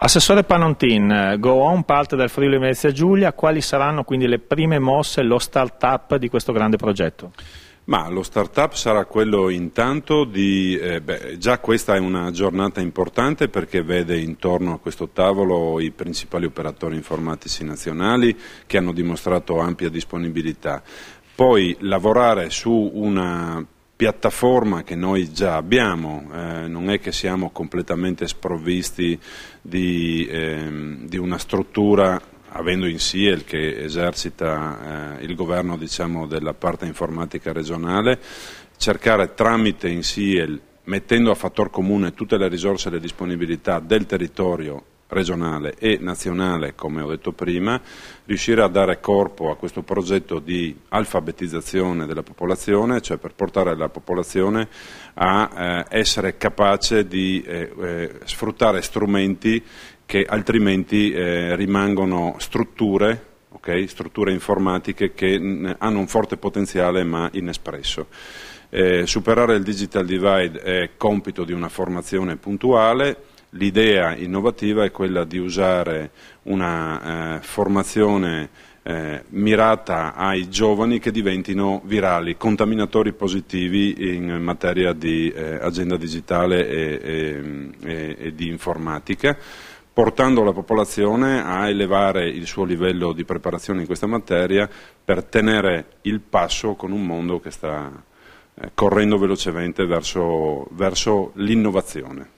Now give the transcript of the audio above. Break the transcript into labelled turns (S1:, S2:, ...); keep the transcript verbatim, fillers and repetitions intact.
S1: Assessore Panontin, Go On parte dal Friuli Venezia Giulia, quali saranno quindi le prime mosse, lo start-up di questo grande progetto?
S2: Ma lo start-up sarà quello intanto di, eh, beh, già questa è una giornata importante perché vede intorno a questo tavolo i principali operatori informatici nazionali che hanno dimostrato ampia disponibilità. Poi lavorare su una piattaforma che noi già abbiamo, eh, non è che siamo completamente sprovvisti di, ehm, di una struttura, avendo in S I E L che esercita eh, il governo, diciamo, della parte informatica regionale, cercare tramite in S I E L, mettendo a fattor comune tutte le risorse e le disponibilità del territorio regionale e nazionale, come ho detto prima, riuscire a dare corpo a questo progetto di alfabetizzazione della popolazione, cioè per portare la popolazione a eh, essere capace di eh, eh, sfruttare strumenti che altrimenti eh, rimangono strutture, okay? strutture informatiche che mh, hanno un forte potenziale ma inespresso. Eh, superare il digital divide è compito di una formazione puntuale. L'idea innovativa è quella di usare una eh, formazione eh, mirata ai giovani che diventino virali, contaminatori positivi in materia di eh, agenda digitale e, e, e, e di informatica, portando la popolazione a elevare il suo livello di preparazione in questa materia per tenere il passo con un mondo che sta eh, correndo velocemente verso, verso l'innovazione.